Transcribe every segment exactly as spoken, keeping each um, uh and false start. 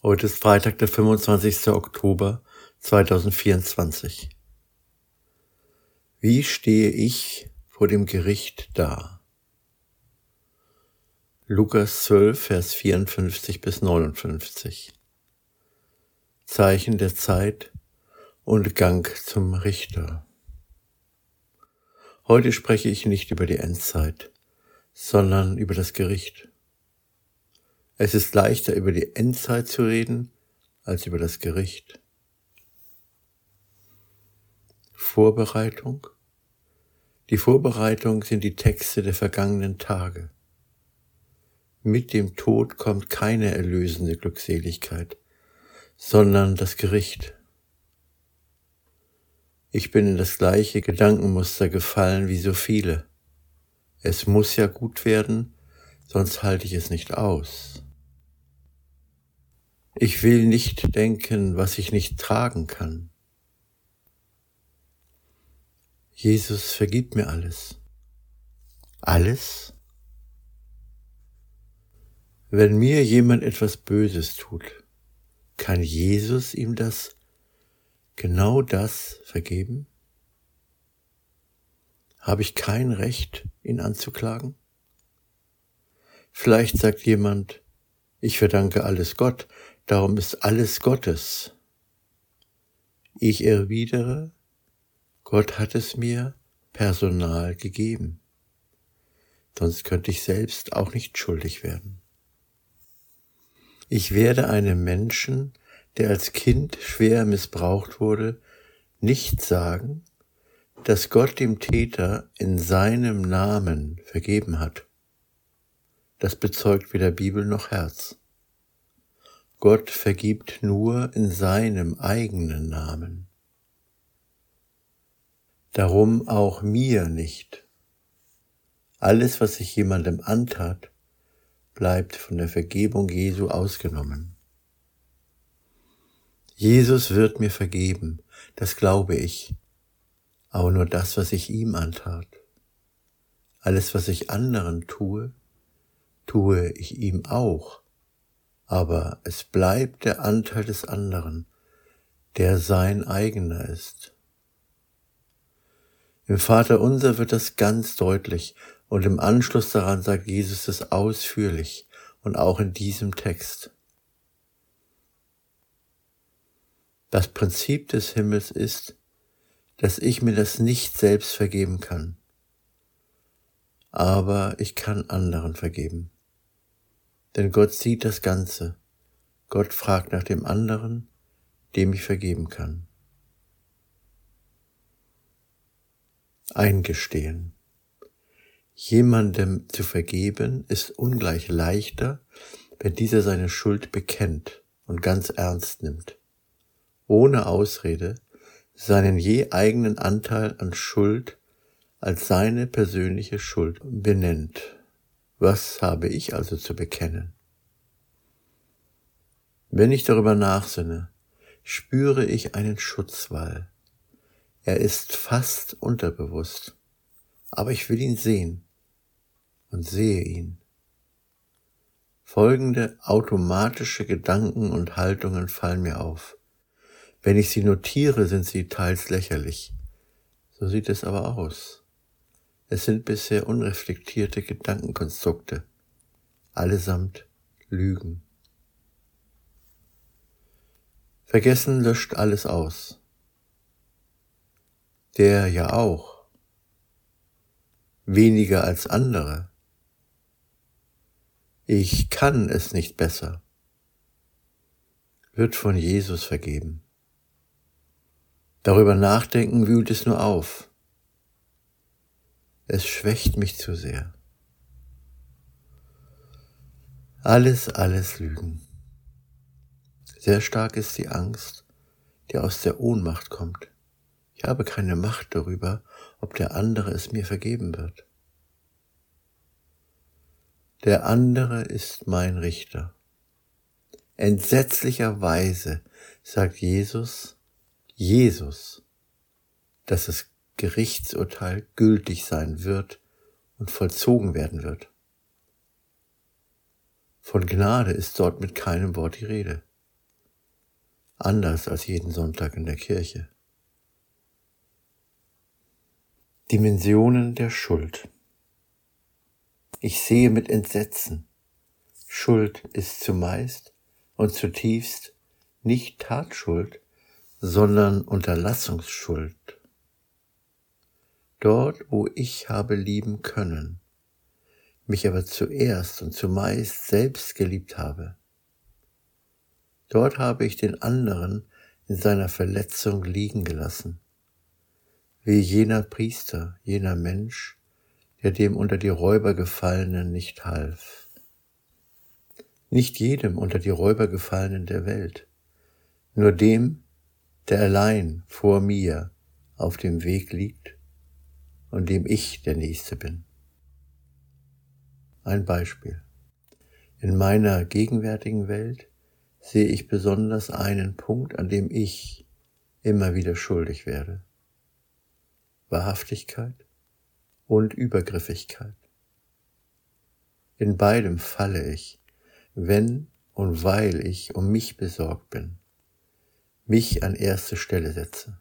Heute ist Freitag, der fünfundzwanzigster Oktober zweitausendvierundzwanzig. Wie stehe ich vor dem Gericht da? Lukas zwölf, Vers vierundfünfzig bis neunundfünfzig. Zeichen der Zeit und Gang zum Richter. Heute spreche ich nicht über die Endzeit, sondern über das Gericht. Es ist leichter, über die Endzeit zu reden, als über das Gericht. Vorbereitung. Die Vorbereitung sind die Texte der vergangenen Tage. Mit dem Tod kommt keine erlösende Glückseligkeit, sondern das Gericht. Ich bin in das gleiche Gedankenmuster gefallen wie so viele. Es muss ja gut werden, sonst halte ich es nicht aus. Ich will nicht denken, was ich nicht tragen kann. Jesus vergibt mir alles. Alles? Wenn mir jemand etwas Böses tut, kann Jesus ihm das, genau das vergeben? Habe ich kein Recht, ihn anzuklagen? Vielleicht sagt jemand, ich verdanke alles Gott, darum ist alles Gottes. Ich erwidere, Gott hat es mir Personal gegeben. Sonst könnte ich selbst auch nicht schuldig werden. Ich werde einem Menschen, der als Kind schwer missbraucht wurde, nicht sagen, dass Gott dem Täter in seinem Namen vergeben hat. Das bezeugt weder Bibel noch Herz. Gott vergibt nur in seinem eigenen Namen. Darum auch mir nicht. Alles, was ich jemandem antat, bleibt von der Vergebung Jesu ausgenommen. Jesus wird mir vergeben, das glaube ich, aber nur das, was ich ihm antat. Alles, was ich anderen tue, tue ich ihm auch. Aber es bleibt der Anteil des anderen, der sein eigener ist. Im Vaterunser wird das ganz deutlich und im Anschluss daran sagt Jesus es ausführlich und auch in diesem Text. Das Prinzip des Himmels ist, dass ich mir das nicht selbst vergeben kann, aber ich kann anderen vergeben. Denn Gott sieht das Ganze. Gott fragt nach dem anderen, dem ich vergeben kann. Eingestehen. Jemandem zu vergeben ist ungleich leichter, wenn dieser seine Schuld bekennt und ganz ernst nimmt, ohne Ausrede seinen je eigenen Anteil an Schuld als seine persönliche Schuld benennt. Was habe ich also zu bekennen? Wenn ich darüber nachsinne, spüre ich einen Schutzwall. Er ist fast unterbewusst, aber ich will ihn sehen und sehe ihn. Folgende automatische Gedanken und Haltungen fallen mir auf. Wenn ich sie notiere, sind sie teils lächerlich. So sieht es aber aus. Es sind bisher unreflektierte Gedankenkonstrukte, allesamt Lügen. Vergessen löscht alles aus. Der ja auch. Weniger als andere. Ich kann es nicht besser. Wird von Jesus vergeben. Darüber nachdenken wühlt es nur auf. Es schwächt mich zu sehr. Alles, alles Lügen. Sehr stark ist die Angst, die aus der Ohnmacht kommt. Ich habe keine Macht darüber, ob der andere es mir vergeben wird. Der andere ist mein Richter. Entsetzlicherweise sagt Jesus, Jesus, dass das Gerichtsurteil gültig sein wird und vollzogen werden wird. Von Gnade ist dort mit keinem Wort die Rede. anders als jeden Sonntag in der Kirche. Dimensionen der Schuld. Ich sehe mit Entsetzen, Schuld ist zumeist und zutiefst nicht Tatschuld, sondern Unterlassungsschuld. Dort, wo ich habe lieben können, mich aber zuerst und zumeist selbst geliebt habe, dort habe ich den anderen in seiner Verletzung liegen gelassen, wie jener Priester, jener Mensch, der dem unter die Räuber Gefallenen nicht half. Nicht jedem unter die Räuber Gefallenen der Welt, nur dem, der allein vor mir auf dem Weg liegt und dem ich der Nächste bin. Ein Beispiel. In meiner gegenwärtigen Welt sehe ich besonders einen Punkt, an dem ich immer wieder schuldig werde. Wahrhaftigkeit und Übergriffigkeit. In beidem falle ich, wenn und weil ich um mich besorgt bin, mich an erste Stelle setze.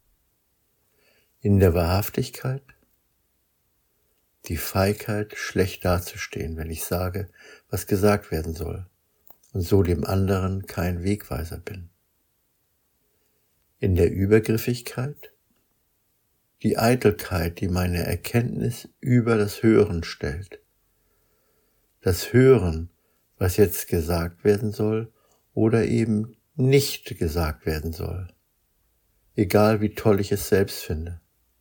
In der Wahrhaftigkeit die Feigheit, schlecht dazustehen, wenn ich sage, was gesagt werden soll, und so dem anderen kein Wegweiser bin. In der Übergriffigkeit die Eitelkeit, die meine Erkenntnis über das Hören stellt. Das Hören, was jetzt gesagt werden soll oder eben nicht gesagt werden soll, egal wie toll ich es selbst finde.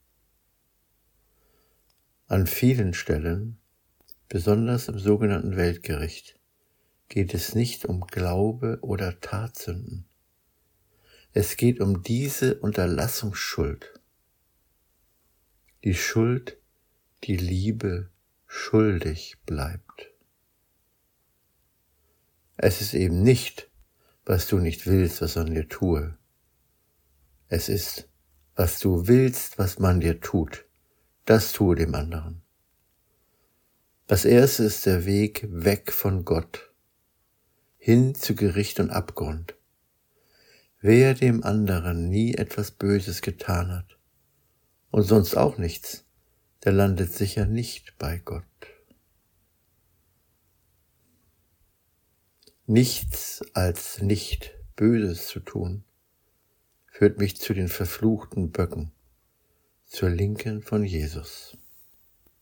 An vielen Stellen, besonders im sogenannten Weltgericht, geht es nicht um Glaube oder Tatsünden. Es geht um diese Unterlassungsschuld. Die Schuld, die Liebe schuldig bleibt. Es ist eben nicht, was du nicht willst, was man dir tue. Es ist, was du willst, was man dir tut. Das tue dem anderen. Das erste ist der Weg weg von Gott, hin zu Gericht und Abgrund. Wer dem anderen nie etwas Böses getan hat und sonst auch nichts, der landet sicher nicht bei Gott. Nichts als nicht Böses zu tun, führt mich zu den verfluchten Böcken, zur Linken von Jesus.